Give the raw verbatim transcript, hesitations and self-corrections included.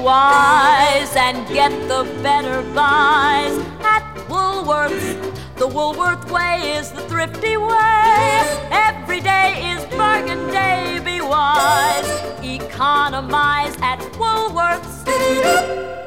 wise and get the better buys at Woolworths. The Woolworth way is the thrifty way. Every day is bargain day. Be wise, economize at Woolworths.